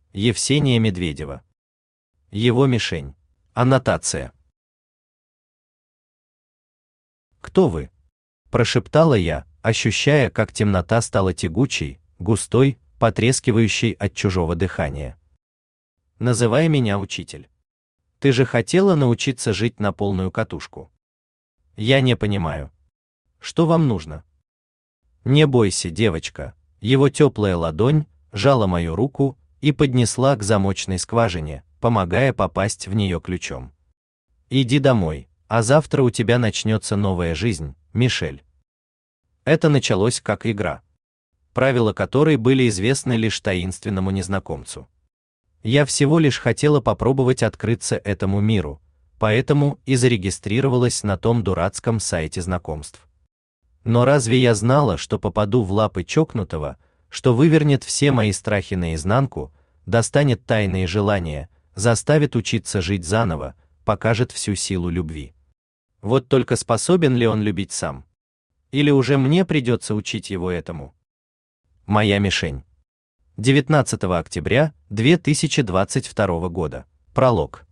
Евсения Медведева. Его мишень. Аннотация. «Кто вы?» – прошептала я, ощущая, как темнота стала тягучей, густой, потрескивающей от чужого дыхания. «Называй меня учитель. Ты же хотела научиться жить на полную катушку. Я не понимаю. Что вам нужно?» «Не бойся, девочка». Его теплая ладонь сжала мою руку и поднесла к замочной скважине, помогая попасть в нее ключом. «Иди домой, а завтра у тебя начнется новая жизнь, Мишель». Это началось как игра, правила которой были известны лишь таинственному незнакомцу. Я всего лишь хотела попробовать открыться этому миру, поэтому и зарегистрировалась на том дурацком сайте знакомств. Но разве я знала, что попаду в лапы чокнутого, что вывернет все мои страхи наизнанку, достанет тайные желания, заставит учиться жить заново, покажет всю силу любви? Вот только способен ли он любить сам? Или уже мне придется учить его этому? Моя мишень. 19 октября 2022 года. Пролог.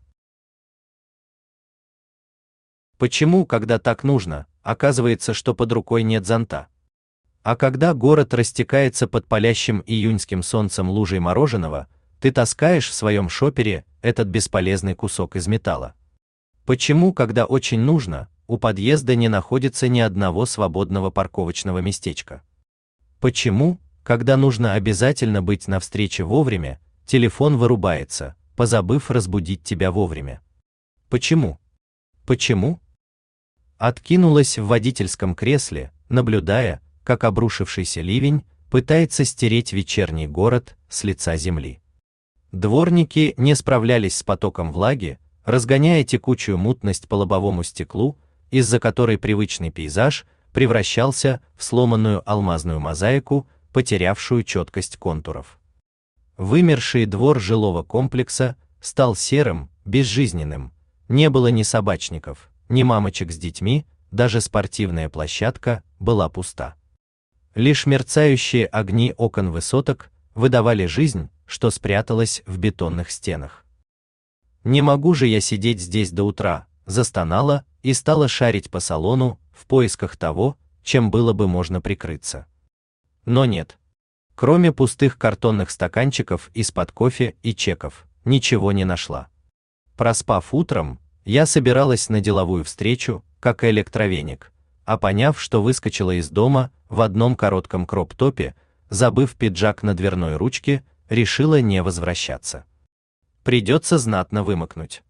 Почему, когда так нужно, оказывается, что под рукой нет зонта? А когда город растекается под палящим июньским солнцем лужей мороженого, ты таскаешь в своем шопере этот бесполезный кусок из металла? Почему, когда очень нужно, у подъезда не находится ни одного свободного парковочного местечка? Почему, когда нужно обязательно быть на встрече вовремя, телефон вырубается, позабыв разбудить тебя вовремя? Почему? Почему? Откинулась в водительском кресле, наблюдая, как обрушившийся ливень пытается стереть вечерний город с лица земли. Дворники не справлялись с потоком влаги, разгоняя текучую мутность по лобовому стеклу, из-за которой привычный пейзаж превращался в сломанную алмазную мозаику, потерявшую четкость контуров. Вымерший двор жилого комплекса стал серым, безжизненным, не было ни собачников, ни мамочек с детьми, даже спортивная площадка была пуста. Лишь мерцающие огни окон высоток выдавали жизнь, что спряталась в бетонных стенах. «Не могу же я сидеть здесь до утра», — застонала и стала шарить по салону в поисках того, чем было бы можно прикрыться. Но нет. Кроме пустых картонных стаканчиков из-под кофе и чеков, ничего не нашла. Проспав утром, я собиралась на деловую встречу, как электровеник, а поняв, что выскочила из дома в одном коротком кроп-топе, забыв пиджак на дверной ручке, решила не возвращаться. Придется знатно вымокнуть.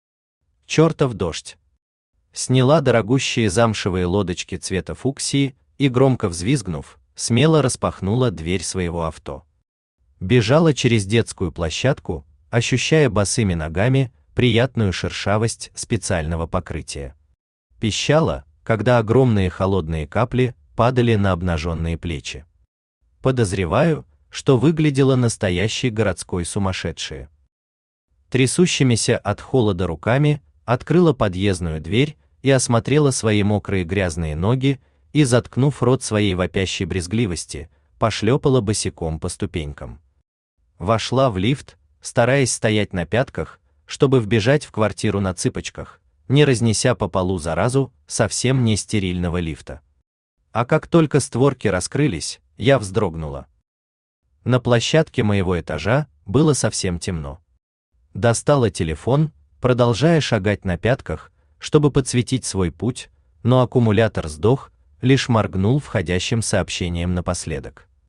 Чертов дождь. Сняла дорогущие замшевые лодочки цвета фуксии и, громко взвизгнув, смело распахнула дверь своего авто. Бежала через детскую площадку, ощущая босыми ногами приятную шершавость специального покрытия. Пищала, когда огромные холодные капли падали на обнаженные плечи. Подозреваю, что выглядела настоящей городской сумасшедшей. Трясущимися от холода руками открыла подъездную дверь и осмотрела свои мокрые грязные ноги и, заткнув рот своей вопящей брезгливости, пошлепала босиком по ступенькам. Вошла в лифт, стараясь стоять на пятках, чтобы вбежать в квартиру на цыпочках, не разнеся по полу заразу совсем не стерильного лифта. А как только створки раскрылись, я вздрогнула. На площадке моего этажа было совсем темно. Достала телефон, продолжая шагать на пятках, чтобы подсветить свой путь, но аккумулятор сдох, лишь моргнул входящим сообщением напоследок.